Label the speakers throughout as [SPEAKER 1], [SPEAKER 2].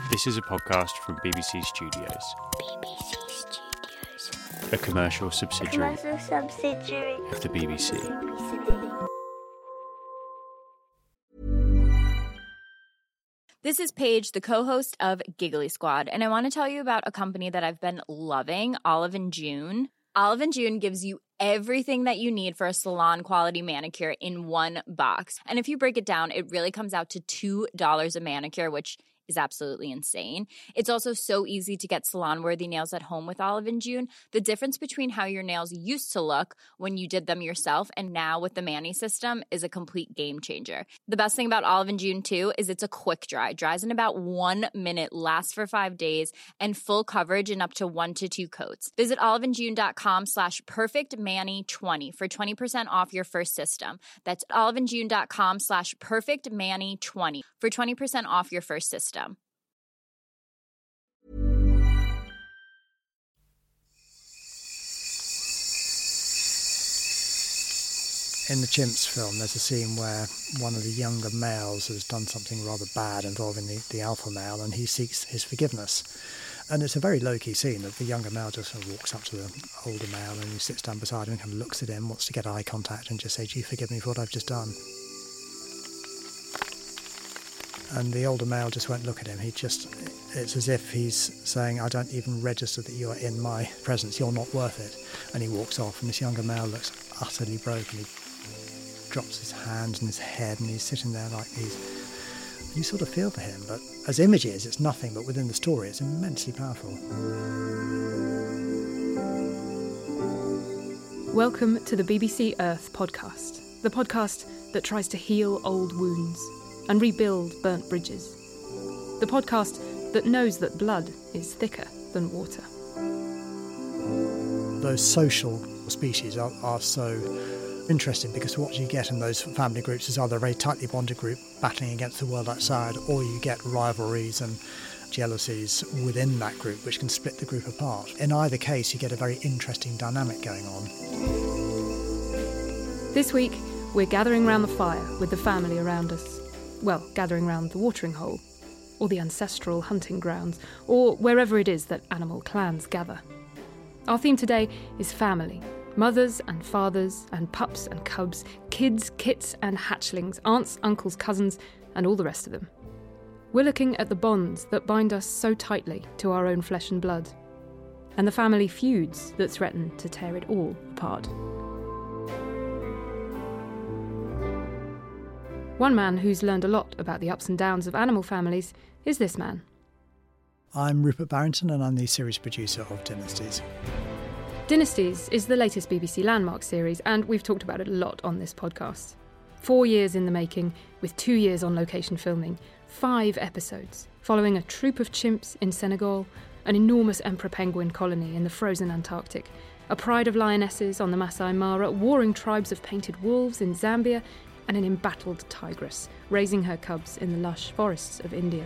[SPEAKER 1] This is a podcast from BBC Studios.
[SPEAKER 2] BBC Studios.
[SPEAKER 1] A commercial subsidiary
[SPEAKER 2] of
[SPEAKER 1] the BBC.
[SPEAKER 3] This is Paige, the co-host of Giggly Squad, and I want to tell you about a company that I've been loving, Olive & June. Olive & June gives you everything that you need for a salon-quality manicure in one box. And if you break it down, it really comes out to $2 a manicure, which is absolutely insane. It's also so easy to get salon-worthy nails at home with Olive & June. The difference between how your nails used to look when you did them yourself and now with the Mani system is a complete game changer. The best thing about Olive & June, too, is it's a quick dry. Dries in about 1 minute, lasts for 5 days, and full coverage in up to 1 to 2 coats. Visit oliveandjune.com/perfectmani20 for 20% off your first system. That's oliveandjune.com/perfectmani20 for 20% off your first system.
[SPEAKER 4] In the Chimps film, there's a scene where one of the younger males has done something rather bad involving the alpha male, and he seeks his forgiveness. And it's a very low-key scene that the younger male just sort of walks up to the older male and he sits down beside him and kind of looks at him, wants to get eye contact and just say, "Do you forgive me for what I've just done?" And the older male just won't look at him. It's as if he's saying, "I don't even register that you are in my presence, you're not worth it." And he walks off, and this younger male looks utterly broken. He drops his hands and his head, and he's sitting there like these. You sort of feel for him, but as images, it's nothing, but within the story, it's immensely powerful.
[SPEAKER 5] Welcome to the BBC Earth podcast, the podcast that tries to heal old wounds and rebuild burnt bridges. The podcast that knows that blood is thicker than water.
[SPEAKER 4] Those social species are so interesting because what you get in those family groups is either a very tightly bonded group battling against the world outside, or you get rivalries and jealousies within that group which can split the group apart. In either case, you get a very interesting dynamic going on.
[SPEAKER 5] This week, we're gathering round the fire with the family around us. Well, gathering round the watering hole, or the ancestral hunting grounds, or wherever it is that animal clans gather. Our theme today is family. Mothers and fathers and pups and cubs, kids, kits and hatchlings, aunts, uncles, cousins, and all the rest of them. We're looking at the bonds that bind us so tightly to our own flesh and blood, and the family feuds that threaten to tear it all apart. One man who's learned a lot about the ups and downs of animal families is this man.
[SPEAKER 4] I'm Rupert Barrington, and I'm the series producer of Dynasties.
[SPEAKER 5] Dynasties is the latest BBC Landmark series, and we've talked about it a lot on this podcast. 4 years in the making, with 2 years on location filming, 5 episodes, following a troop of chimps in Senegal, an enormous emperor penguin colony in the frozen Antarctic, a pride of lionesses on the Masai Mara, warring tribes of painted wolves in Zambia, and an embattled tigress raising her cubs in the lush forests of India.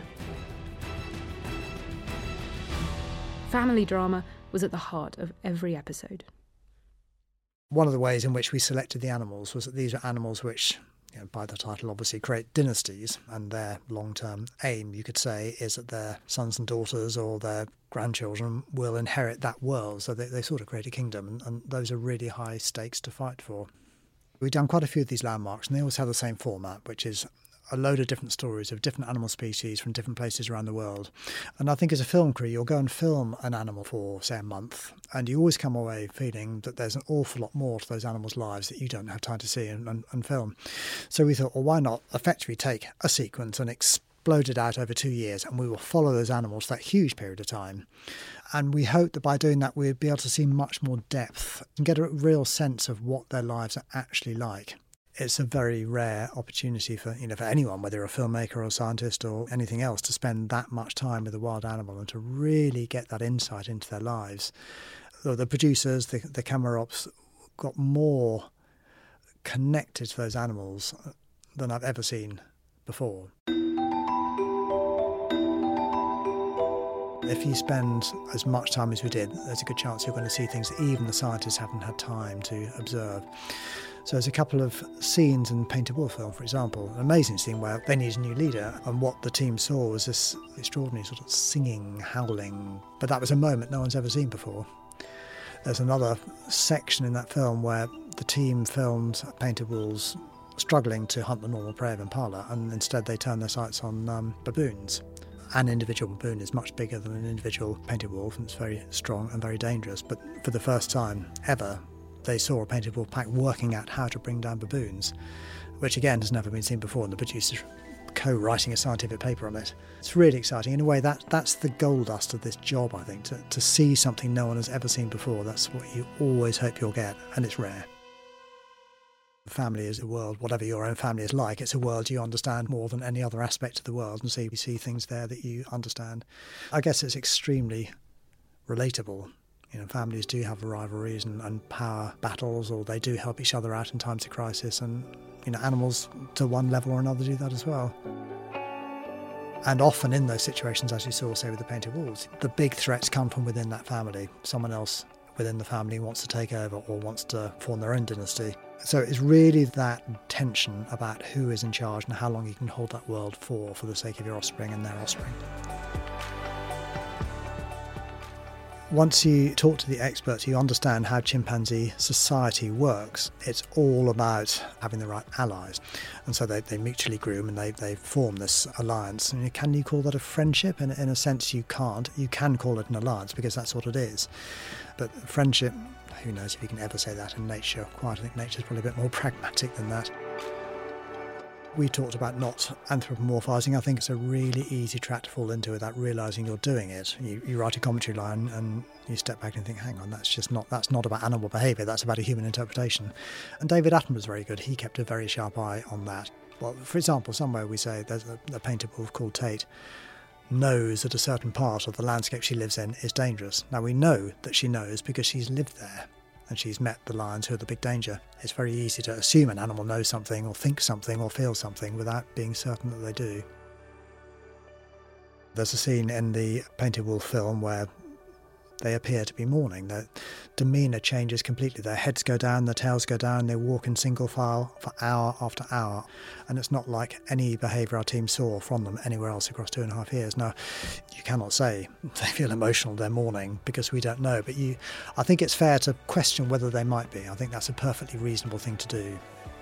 [SPEAKER 5] Family drama was at the heart of every episode.
[SPEAKER 4] One of the ways in which we selected the animals was that these are animals which, by the title obviously, create dynasties, and their long-term aim, you could say, is that their sons and daughters or their grandchildren will inherit that world, so they sort of create a kingdom, and those are really high stakes to fight for. We've done quite a few of these landmarks, and they always have the same format, which is a load of different stories of different animal species from different places around the world. And I think as a film crew, you'll go and film an animal for, say, a month, and you always come away feeling that there's an awful lot more to those animals' lives that you don't have time to see and film. So we thought, well, why not effectively take a sequence and explode it out over 2 years, and we will follow those animals for that huge period of time. And we hope that by doing that, we'd be able to see much more depth and get a real sense of what their lives are actually like. It's a very rare opportunity for anyone, whether you're a filmmaker or a scientist or anything else, to spend that much time with a wild animal and to really get that insight into their lives. The producers, the camera ops got more connected to those animals than I've ever seen before. If you spend as much time as we did, there's a good chance you're going to see things that even the scientists haven't had time to observe. So there's a couple of scenes in Painted Wolf film, for example, an amazing scene where they need a new leader, and what the team saw was this extraordinary sort of singing, howling, but that was a moment no one's ever seen before. There's another section in that film where the team filmed painted wolves struggling to hunt the normal prey of impala, and instead they turned their sights on baboons. An individual baboon is much bigger than an individual painted wolf, and it's very strong and very dangerous, but for the first time ever they saw a painted wolf pack working out how to bring down baboons, which again has never been seen before, and the producers co-writing a scientific paper on it. It's really exciting. In a way, that's the gold dust of this job, I think, to see something no one has ever seen before. That's what you always hope you'll get, and it's rare. Family is a world, whatever your own family is like, it's a world you understand more than any other aspect of the world, and so you see things there that you understand. I guess it's extremely relatable. You know, families do have rivalries and power battles, or they do help each other out in times of crisis, and you know, animals to one level or another do that as well. And often in those situations, as you saw, say with the painted wolves, the big threats come from within that family. Someone else within the family wants to take over or wants to form their own dynasty. So it's really that tension about who is in charge and how long you can hold that world for the sake of your offspring and their offspring. Once you talk to the experts, you understand how chimpanzee society works. It's all about having the right allies. And so they mutually groom and they form this alliance. And can you call that a friendship? In a sense, you can't. You can call it an alliance because that's what it is. But friendship, who knows if you can ever say that in nature. I think nature's probably a bit more pragmatic than that. We talked about not anthropomorphising. I think it's a really easy track to fall into without realising you're doing it. You write a commentary line and you step back and think, hang on, that's not about animal behaviour, that's about a human interpretation. And David Attenborough's very good. He kept a very sharp eye on that. Well, for example, somewhere we say there's a painted wolf called Tate knows that a certain part of the landscape she lives in is dangerous. Now we know that she knows because she's lived there and she's met the lions who are the big danger. It's very easy to assume an animal knows something or thinks something or feels something without being certain that they do. There's a scene in the Painted Wolf film where they appear to be mourning. Their demeanour changes completely. Their heads go down, their tails go down, they walk in single file for hour after hour. And it's not like any behaviour our team saw from them anywhere else across 2.5 years. Now, you cannot say they feel emotional, they're mourning, because we don't know. But I think it's fair to question whether they might be. I think that's a perfectly reasonable thing to do.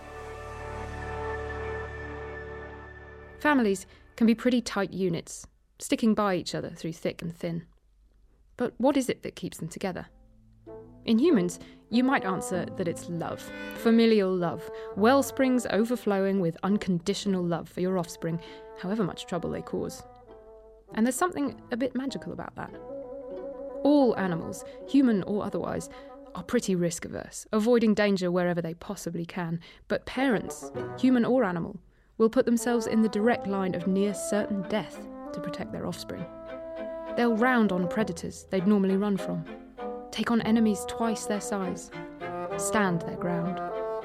[SPEAKER 5] Families can be pretty tight units, sticking by each other through thick and thin. But what is it that keeps them together? In humans, you might answer that it's love, familial love, wellsprings overflowing with unconditional love for your offspring, however much trouble they cause. And there's something a bit magical about that. All animals, human or otherwise, are pretty risk-averse, avoiding danger wherever they possibly can. But parents, human or animal, will put themselves in the direct line of near certain death to protect their offspring. They'll round on predators they'd normally run from, take on enemies twice their size, stand their ground.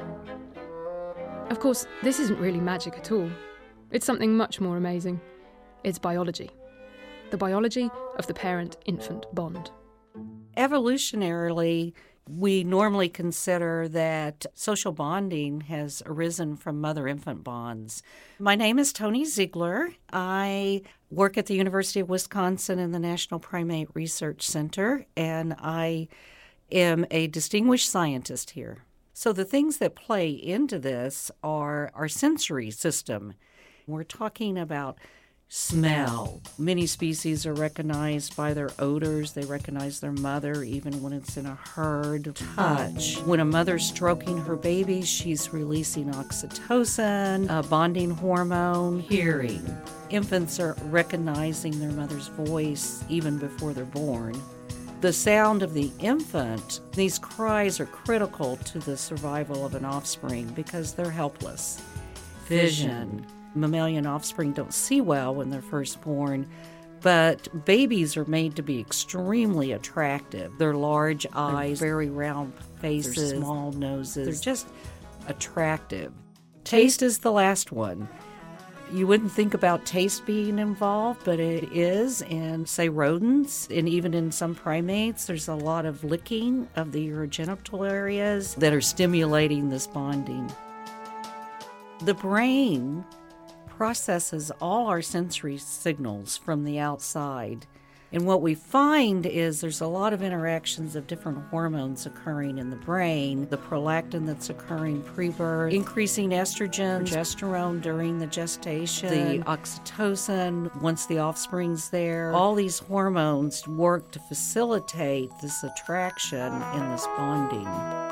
[SPEAKER 5] Of course, this isn't really magic at all. It's something much more amazing. It's biology. The biology of the parent-infant bond.
[SPEAKER 6] Evolutionarily, we normally consider that social bonding has arisen from mother-infant bonds. My name is Toni Ziegler. I work at the University of Wisconsin in the National Primate Research Center, and I am a distinguished scientist here. So the things that play into this are our sensory system. We're talking about smell. Many species are recognized by their odors. They recognize their mother even when it's in a herd. Touch. When a mother's stroking her baby, she's releasing oxytocin, a bonding hormone. Hearing. Infants are recognizing their mother's voice even before they're born. The sound of the infant, these cries are critical to the survival of an offspring because they're helpless. Vision. Mammalian offspring don't see well when they're first born, but babies are made to be extremely attractive. Their large eyes, very round faces, small noses. They're just attractive. Taste is the last one. You wouldn't think about taste being involved, but it is in, say, rodents, and even in some primates, there's a lot of licking of the urogenital areas that are stimulating this bonding. The brain processes all our sensory signals from the outside. And what we find is there's a lot of interactions of different hormones occurring in the brain. The prolactin that's occurring pre-birth, increasing estrogen, progesterone during the gestation, the oxytocin once the offspring's there. All these hormones work to facilitate this attraction and this bonding.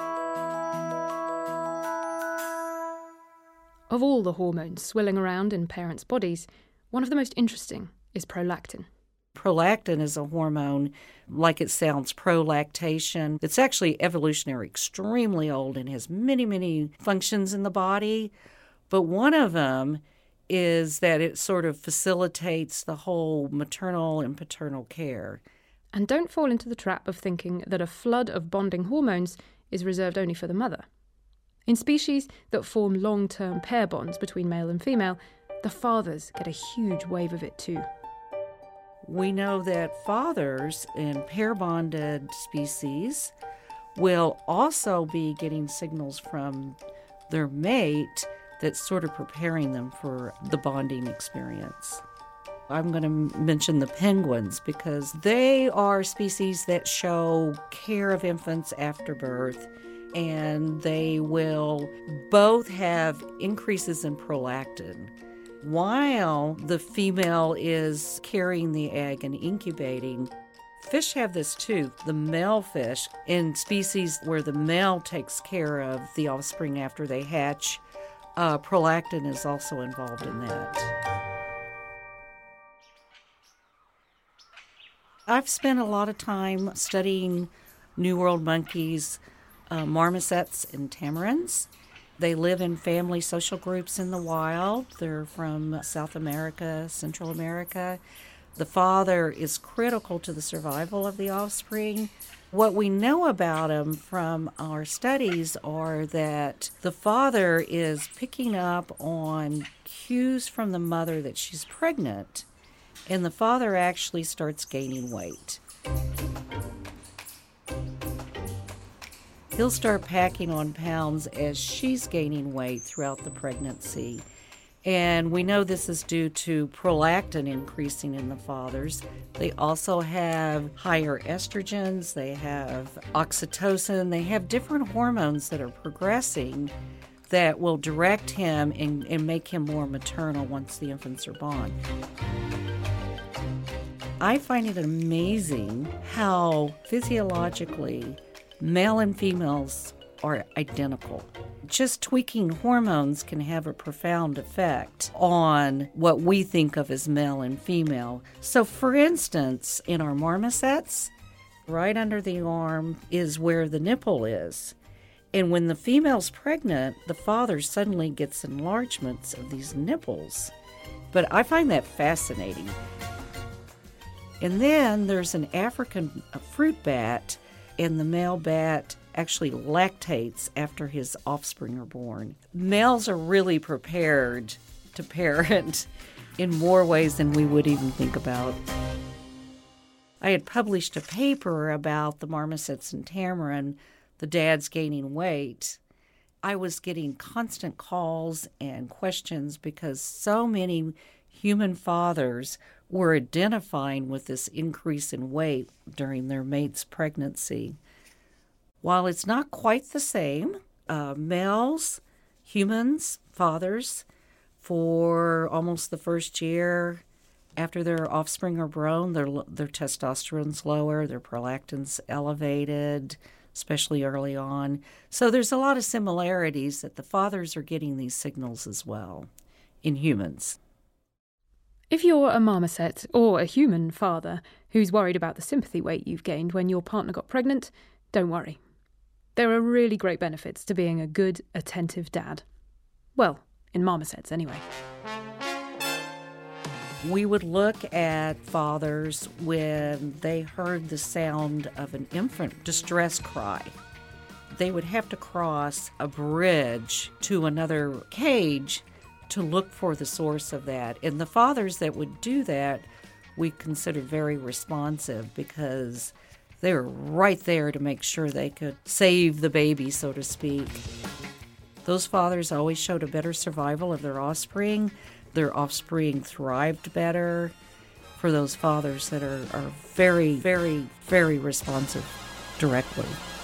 [SPEAKER 5] Of all the hormones swilling around in parents' bodies, one of the most interesting is prolactin.
[SPEAKER 6] Prolactin is a hormone, like it sounds, prolactation. It's actually evolutionary, extremely old, and has many, many functions in the body. But one of them is that it sort of facilitates the whole maternal and paternal care.
[SPEAKER 5] And don't fall into the trap of thinking that a flood of bonding hormones is reserved only for the mother. In species that form long-term pair bonds between male and female, the fathers get a huge wave of it too.
[SPEAKER 6] We know that fathers in pair-bonded species will also be getting signals from their mate that's sort of preparing them for the bonding experience. I'm going to mention the penguins because they are species that show care of infants after birth, and they will both have increases in prolactin while the female is carrying the egg and incubating. Fish have this too. The male fish, in species where the male takes care of the offspring after they hatch, prolactin is also involved in that. I've spent a lot of time studying New World monkeys, marmosets, and tamarins. They live in family social groups in the wild. They're from South America, Central America. The father is critical to the survival of the offspring. What we know about them from our studies are that the father is picking up on cues from the mother that she's pregnant, and the father actually starts gaining weight. He'll start packing on pounds as she's gaining weight throughout the pregnancy. And we know this is due to prolactin increasing in the fathers. They also have higher estrogens, they have oxytocin, they have different hormones that are progressing that will direct him and make him more maternal once the infants are born. I find it amazing how physiologically male and females are identical. Just tweaking hormones can have a profound effect on what we think of as male and female. So, for instance, in our marmosets, right under the arm is where the nipple is. And when the female's pregnant, the father suddenly gets enlargements of these nipples. But I find that fascinating. And then there's an African fruit bat, and the male bat actually lactates after his offspring are born. Males are really prepared to parent in more ways than we would even think about. I had published a paper about the marmosets and tamarin, the dads gaining weight. I was getting constant calls and questions because so many human fathers were identifying with this increase in weight during their mate's pregnancy. While it's not quite the same, males, humans, fathers, for almost the first year after their offspring are grown, their testosterone's lower, their prolactin's elevated, especially early on. So there's a lot of similarities that the fathers are getting these signals as well in humans.
[SPEAKER 5] If you're a marmoset or a human father who's worried about the sympathy weight you've gained when your partner got pregnant, don't worry. There are really great benefits to being a good, attentive dad. Well, in marmosets anyway.
[SPEAKER 6] We would look at fathers when they heard the sound of an infant distress cry. They would have to cross a bridge to another cage to look for the source of that. And the fathers that would do that, we considered very responsive because they were right there to make sure they could save the baby, so to speak. Those fathers always showed a better survival of their offspring. Their offspring thrived better. For those fathers that are very, very, very responsive directly.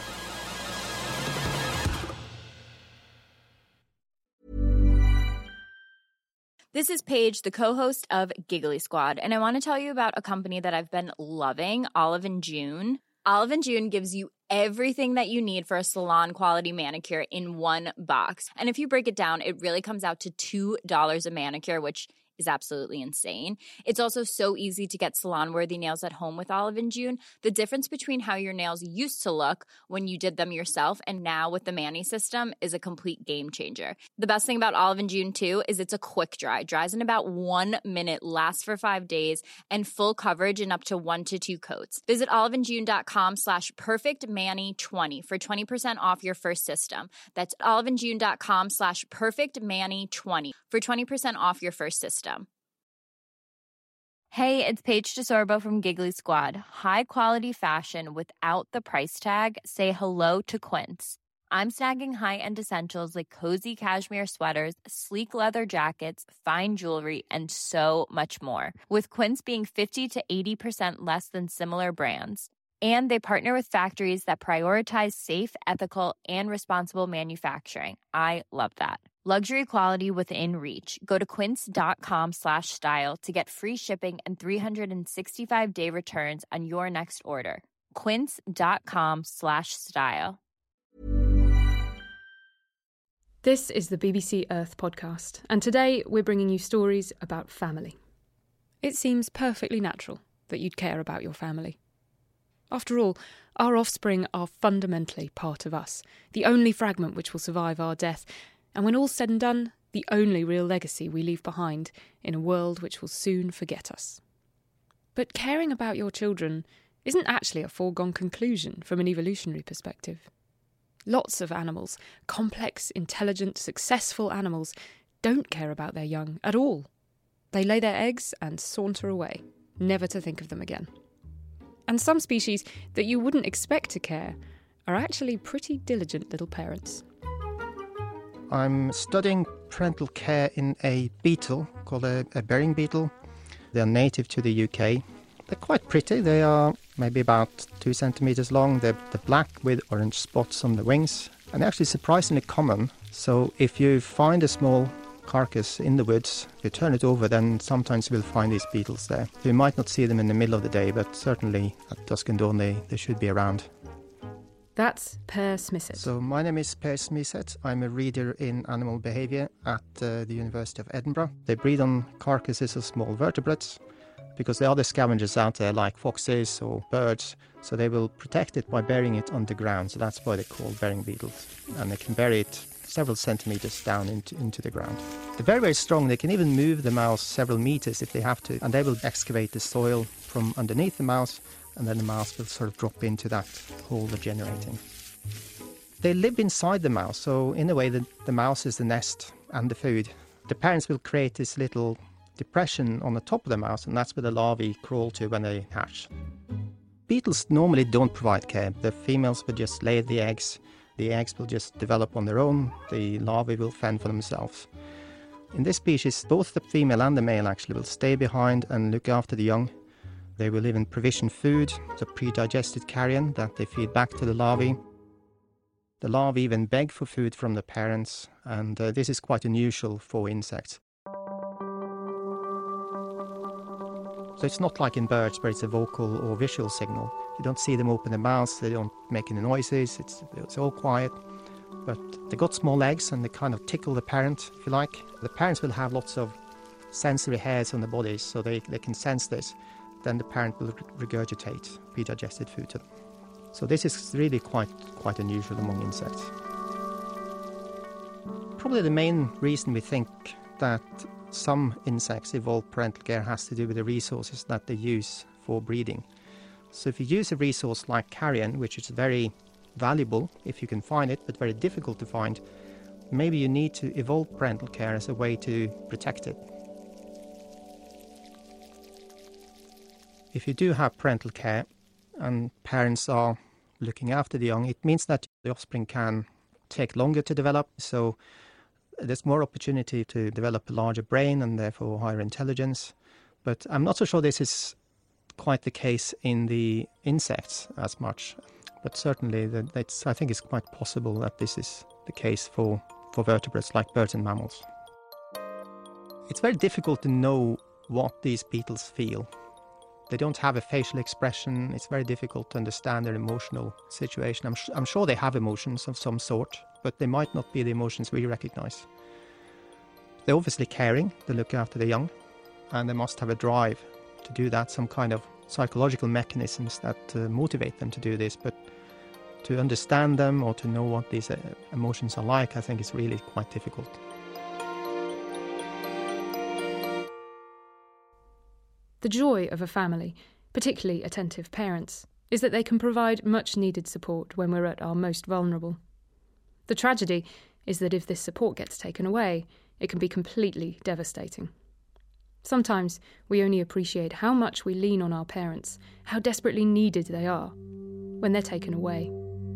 [SPEAKER 3] This is Paige, the co-host of Giggly Squad, and I want to tell you about a company that I've been loving, Olive & June. Olive & June gives you everything that you need for a salon-quality manicure in one box. And if you break it down, it really comes out to $2 a manicure, which is absolutely insane. It's also so easy to get salon-worthy nails at home with Olive & June. The difference between how your nails used to look when you did them yourself and now with the Mani system is a complete game changer. The best thing about Olive & June, too, is it's a quick dry. Dries in about 1 minute, lasts for 5 days, and full coverage in up to 1 to 2 coats. Visit oliveandjune.com/perfectmani20 for 20% off your first system. That's oliveandjune.com/perfectmani20 for 20% off your first system. Hey, it's Paige DeSorbo from Giggly Squad. High quality fashion without the price tag. Say hello to Quince. I'm snagging high-end essentials like cozy cashmere sweaters, sleek leather jackets, fine jewelry, and so much more. With Quince being 50 to 80% less than similar brands. And they partner with factories that prioritize safe, ethical, and responsible manufacturing. I love that. Luxury quality within reach. Go to quince.com/style to get free shipping and 365-day returns on your next order. Quince.com/style.
[SPEAKER 5] This is the BBC Earth podcast, and today we're bringing you stories about family. It seems perfectly natural that you'd care about your family. After all, our offspring are fundamentally part of us, the only fragment which will survive our death, and when all's said and done, the only real legacy we leave behind in a world which will soon forget us. But caring about your children isn't actually a foregone conclusion from an evolutionary perspective. Lots of animals, complex, intelligent, successful animals, don't care about their young at all. They lay their eggs and saunter away, never to think of them again. And some species that you wouldn't expect to care are actually pretty diligent little parents.
[SPEAKER 7] I'm studying parental care in a beetle called a burying beetle. They're native to the UK. They're quite pretty. They are maybe about 2 centimeters long. They're black with orange spots on the wings, and they're actually surprisingly common. So if you find a small carcass in the woods, if you turn it over, then sometimes you'll find these beetles there. You might not see them in the middle of the day, but certainly at dusk and dawn they should be around.
[SPEAKER 5] That's Per Smithset.
[SPEAKER 7] So my name is Per Smithset. I'm a reader in animal behaviour at the University of Edinburgh. They breed on carcasses of small vertebrates because there are other scavengers out there like foxes or birds, so they will protect it by burying it underground. So that's why they're called burying beetles, and they can bury it several centimetres down into the ground. They're very, very strong. They can even move the mouse several metres if they have to, and they will excavate the soil from underneath the mouse, and then the mouse will sort of drop into that hole they're generating. They live inside the mouse, so in a way the mouse is the nest and the food. The parents will create this little depression on the top of the mouse, and that's where the larvae crawl to when they hatch. Beetles normally don't provide care. The females will just lay the eggs. The eggs will just develop on their own. The larvae will fend for themselves. In this species, both the female and the male actually will stay behind and look after the young. They will even provision food, the pre-digested carrion that they feed back to the larvae. The larvae even beg for food from the parents, and this is quite unusual for insects. So it's not like in birds where it's a vocal or visual signal. You don't see them open their mouths, they don't make any noises, it's all quiet. But they got small legs and they kind of tickle the parent, if you like. The parents will have lots of sensory hairs on their bodies, so they can sense this. Then the parent will regurgitate pre-digested food to them. So this is really quite unusual among insects. Probably the main reason we think that some insects evolve parental care has to do with the resources that they use for breeding. So if you use a resource like carrion, which is very valuable if you can find it, but very difficult to find, maybe you need to evolve parental care as a way to protect it. If you do have parental care and parents are looking after the young, it means that the offspring can take longer to develop, so there's more opportunity to develop a larger brain and therefore higher intelligence. But I'm not so sure this is quite the case in the insects as much. But certainly I think it's quite possible that this is the case for vertebrates like birds and mammals. It's very difficult to know what these beetles feel. They don't have a facial expression. It's very difficult to understand their emotional situation. I'm sure they have emotions of some sort, but they might not be the emotions we recognize. They're obviously caring, they look after the young, and they must have a drive to do that, some kind of psychological mechanisms that motivate them to do this. But to understand them or to know what these emotions are like, I think is really quite difficult.
[SPEAKER 5] The joy of a family, particularly attentive parents, is that they can provide much-needed support when we're at our most vulnerable. The tragedy is that if this support gets taken away, it can be completely devastating. Sometimes we only appreciate how much we lean on our parents, how desperately needed they are, when they're taken away.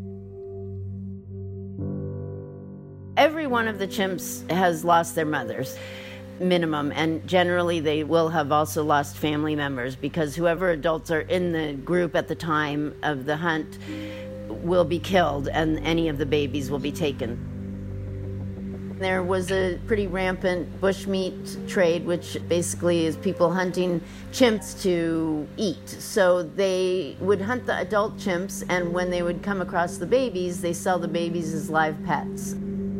[SPEAKER 8] Every one of the chimps has lost their mothers, minimum, and generally they will have also lost family members, because whoever adults are in the group at the time of the hunt will be killed and any of the babies will be taken. There was a pretty rampant bushmeat trade, which basically is people hunting chimps to eat. So they would hunt the adult chimps, and when they would come across the babies, they sell the babies as live pets.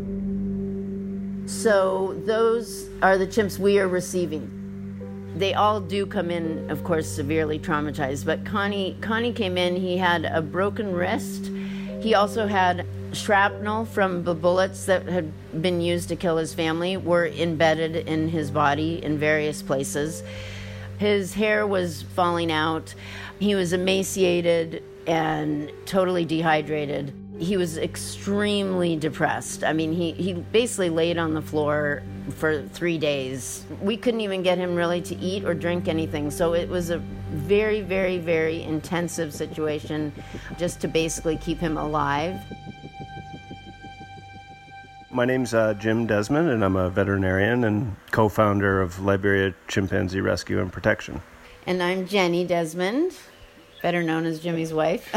[SPEAKER 8] So those are the chimps we are receiving. They all do come in, of course, severely traumatized, but Connie came in, he had a broken wrist. He also had shrapnel from the bullets that had been used to kill his family were embedded in his body in various places. His hair was falling out. He was emaciated and totally dehydrated. He was extremely depressed. I mean, he basically laid on the floor for 3 days. We couldn't even get him really to eat or drink anything. So it was a very, very, very intensive situation just to basically keep him alive.
[SPEAKER 9] My name's Jim Desmond, and I'm a veterinarian and co-founder of Liberia Chimpanzee Rescue and Protection.
[SPEAKER 8] And I'm Jenny Desmond, better known as Jimmy's wife.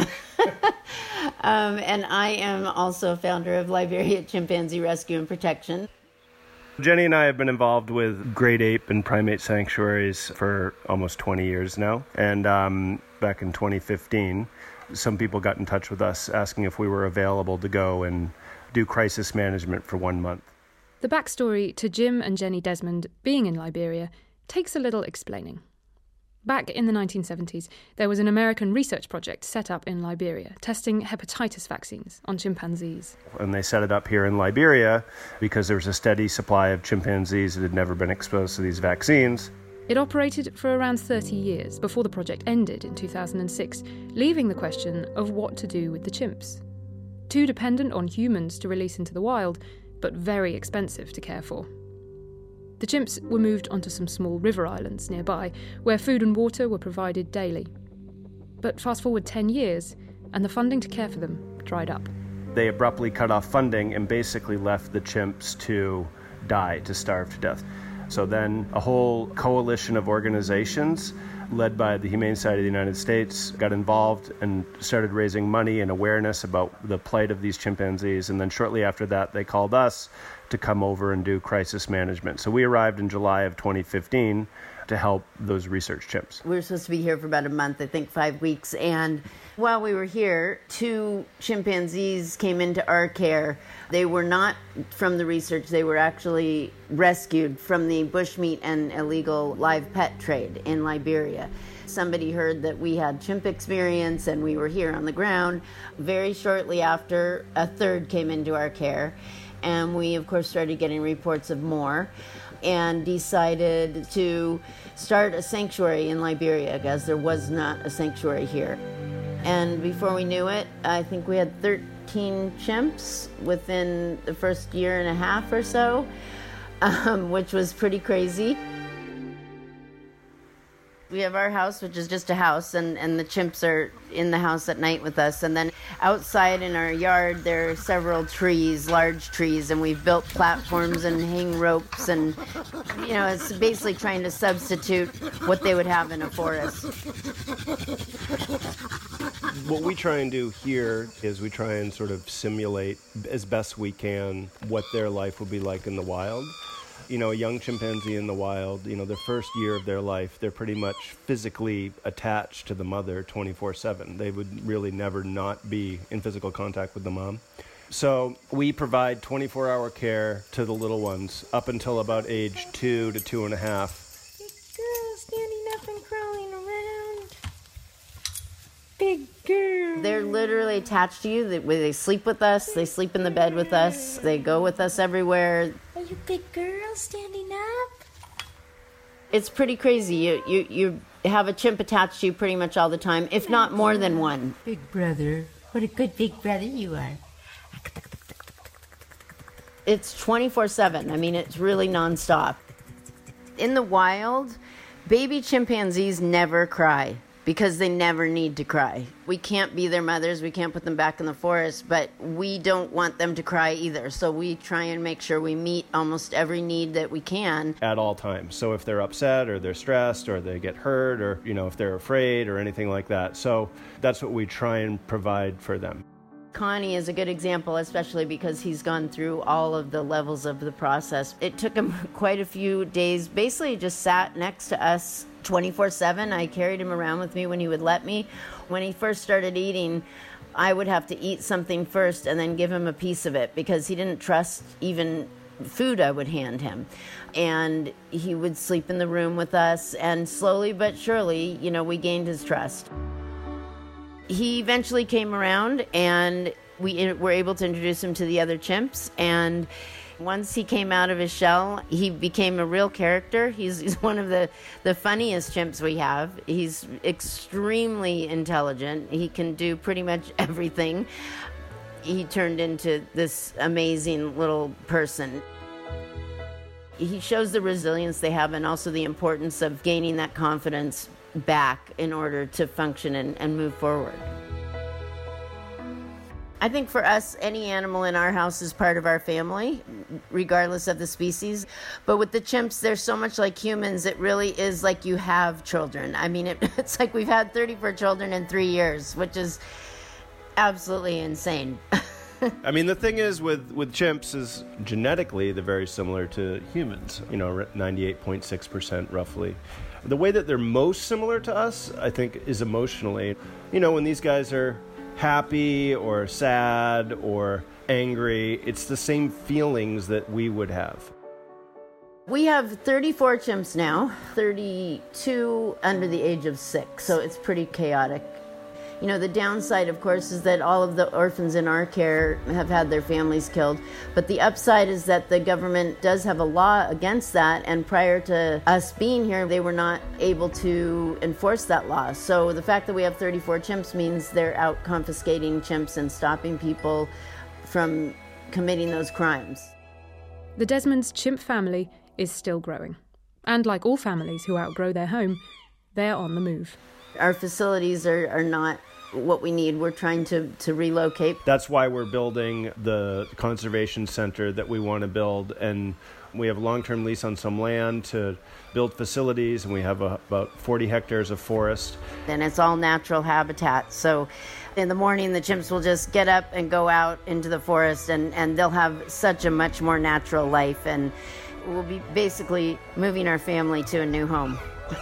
[SPEAKER 8] And I am also founder of Liberia Chimpanzee Rescue and Protection.
[SPEAKER 9] Jenny and I have been involved with great ape and primate sanctuaries for almost 20 years now. And back in 2015, some people got in touch with us asking if we were available to go and do crisis management for 1 month.
[SPEAKER 5] The backstory to Jim and Jenny Desmond being in Liberia takes a little explaining. Back in the 1970s, there was an American research project set up in Liberia testing hepatitis vaccines on chimpanzees.
[SPEAKER 9] And they set it up here in Liberia because there was a steady supply of chimpanzees that had never been exposed to these vaccines.
[SPEAKER 5] It operated for around 30 years before the project ended in 2006, leaving the question of what to do with the chimps. Too dependent on humans to release into the wild, but very expensive to care for. The chimps were moved onto some small river islands nearby, where food and water were provided daily. But fast forward 10 years, and the funding to care for them dried up.
[SPEAKER 9] They abruptly cut off funding and basically left the chimps to die, to starve to death. So then a whole coalition of organizations led by the Humane Society of the United States got involved and started raising money and awareness about the plight of these chimpanzees. And then shortly after that, they called us to come over and do crisis management. So we arrived in July of 2015 to help those research chimps.
[SPEAKER 8] We were supposed to be here for about a month, I think 5 weeks. And while we were here, 2 chimpanzees came into our care. They were not from the research. They were actually rescued from the bushmeat and illegal live pet trade in Liberia. Somebody heard that we had chimp experience and we were here on the ground. Very shortly after, a 3rd came into our care. And we, of course, started getting reports of more and decided to start a sanctuary in Liberia, as there was not a sanctuary here. And before we knew it, I think we had 13 14 chimps within the first year and a half or so, which was pretty crazy. We have our house, which is just a house, and the chimps are in the house at night with us. And then outside in our yard, there are several trees, large trees, and we've built platforms and hang ropes. And, you know, it's basically trying to substitute what they would have in a forest.
[SPEAKER 9] What we try and do here is we try and sort of simulate as best we can what their life would be like in the wild. You know, a young chimpanzee in the wild, you know, the first year of their life, they're pretty much physically attached to the mother 24/7. They would really never not be in physical contact with the mom. So we provide 24-hour care to the little ones up until about age 2 to 2.5.
[SPEAKER 2] Big girl standing up and crawling around. Big girl.
[SPEAKER 8] They're literally attached to you. They sleep with us. They sleep in the bed with us. They go with us everywhere.
[SPEAKER 2] Are you big girl standing up?
[SPEAKER 8] It's pretty crazy. You have a chimp attached to you pretty much all the time, if not more than one.
[SPEAKER 2] Big brother. What a good big brother you are.
[SPEAKER 8] It's 24/7. I mean, it's really nonstop. In the wild, baby chimpanzees never cry because they never need to cry. We can't be their mothers. We can't put them back in the forest, but we don't want them to cry either. So we try and make sure we meet almost every need that we can.
[SPEAKER 9] At all times. So if they're upset or they're stressed or they get hurt or, you know, if they're afraid or anything like that. So that's what we try and provide for them.
[SPEAKER 8] Connie is a good example, especially because he's gone through all of the levels of the process. It took him quite a few days, basically just sat next to us 24/7. I carried him around with me when he would let me. When he first started eating, I would have to eat something first and then give him a piece of it because he didn't trust even food I would hand him. And he would sleep in the room with us, and slowly but surely, you know, we gained his trust. He eventually came around, and we were able to introduce him to the other chimps. And once he came out of his shell, he became a real character. He's one of the funniest chimps we have. He's extremely intelligent. He can do pretty much everything. He turned into this amazing little person. He shows the resilience they have and also the importance of gaining that confidence back in order to function and move forward. I think for us, any animal in our house is part of our family, regardless of the species. But with the chimps, they're so much like humans, it really is like you have children. I mean, it's like we've had 34 children in 3 years, which is absolutely insane.
[SPEAKER 9] I mean, the thing is with chimps is genetically they're very similar to humans, you know, 98.6% roughly. The way that they're most similar to us, I think, is emotionally. You know, when these guys are happy or sad or angry, it's the same feelings that we would have.
[SPEAKER 8] We have 34 chimps now, 32 under the age of 6, so it's pretty chaotic. You know, the downside, of course, is that all of the orphans in our care have had their families killed. But the upside is that the government does have a law against that. And prior to us being here, they were not able to enforce that law. So the fact that we have 34 chimps means they're out confiscating chimps and stopping people from committing those crimes.
[SPEAKER 5] The Desmonds' chimp family is still growing. And like all families who outgrow their home, they're on the move.
[SPEAKER 8] Our facilities are not what we need. We're trying to relocate.
[SPEAKER 9] That's why we're building the conservation center that we want to build. And we have a long-term lease on some land to build facilities, and we have about 40 hectares of forest.
[SPEAKER 8] And it's all natural habitat. So in the morning, the chimps will just get up and go out into the forest, and they'll have such a much more natural life. And we'll be basically moving our family to a new home.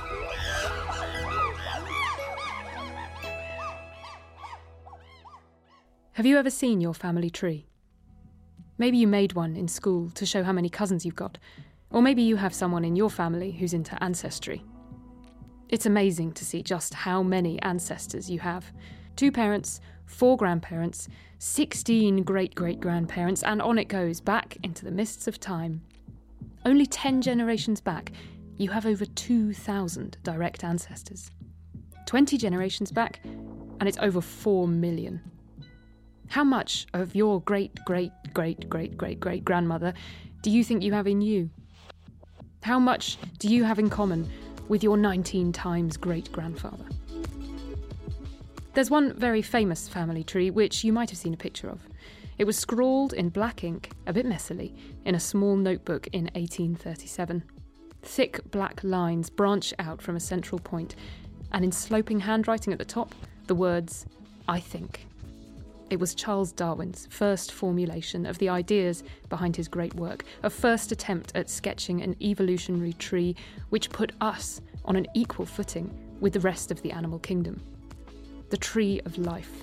[SPEAKER 5] Have you ever seen your family tree? Maybe you made one in school to show how many cousins you've got, or maybe you have someone in your family who's into ancestry. It's amazing to see just how many ancestors you have. 2 parents, 4 grandparents, 16 great-great-grandparents, and on it goes, back into the mists of time. Only 10 generations back, you have over 2,000 direct ancestors. 20 generations back, and it's over 4 million. How much of your great-great-great-great-great-great-grandmother do you think you have in you? How much do you have in common with your 19 times great-grandfather? There's one very famous family tree which you might have seen a picture of. It was scrawled in black ink, a bit messily, in a small notebook in 1837. Thick black lines branch out from a central point, and in sloping handwriting at the top, the words, "I think." It was Charles Darwin's first formulation of the ideas behind his great work, a first attempt at sketching an evolutionary tree which put us on an equal footing with the rest of the animal kingdom. The tree of life.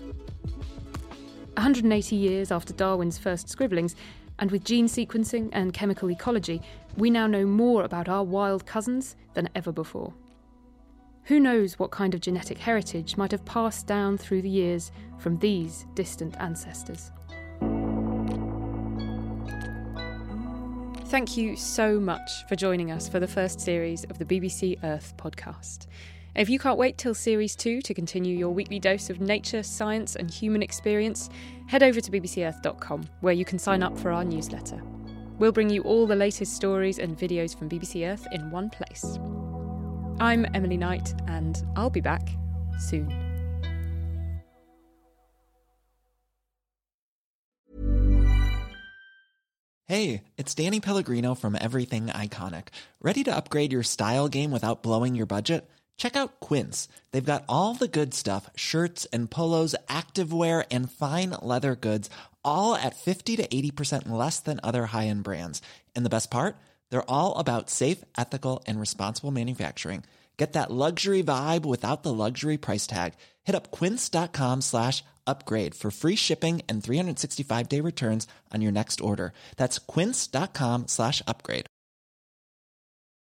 [SPEAKER 5] 180 years after Darwin's first scribblings, and with gene sequencing and chemical ecology, we now know more about our wild cousins than ever before. Who knows what kind of genetic heritage might have passed down through the years from these distant ancestors? Thank you so much for joining us for the first series of the BBC Earth podcast. If you can't wait till Series 2 to continue your weekly dose of nature, science and human experience, head over to bbcearth.com, where you can sign up for our newsletter. We'll bring you all the latest stories and videos from BBC Earth in one place. I'm Emily Knight, and I'll be back soon.
[SPEAKER 10] Hey, it's Danny Pellegrino from Everything Iconic. Ready to upgrade your style game without blowing your budget? Check out Quince. They've got all the good stuff, shirts and polos, activewear, and fine leather goods, all at 50 to 80% less than other high-end brands. And the best part? They're all about safe, ethical, and responsible manufacturing. Get that luxury vibe without the luxury price tag. Hit up quince.com/upgrade for free shipping and 365-day returns on your next order. That's quince.com/upgrade.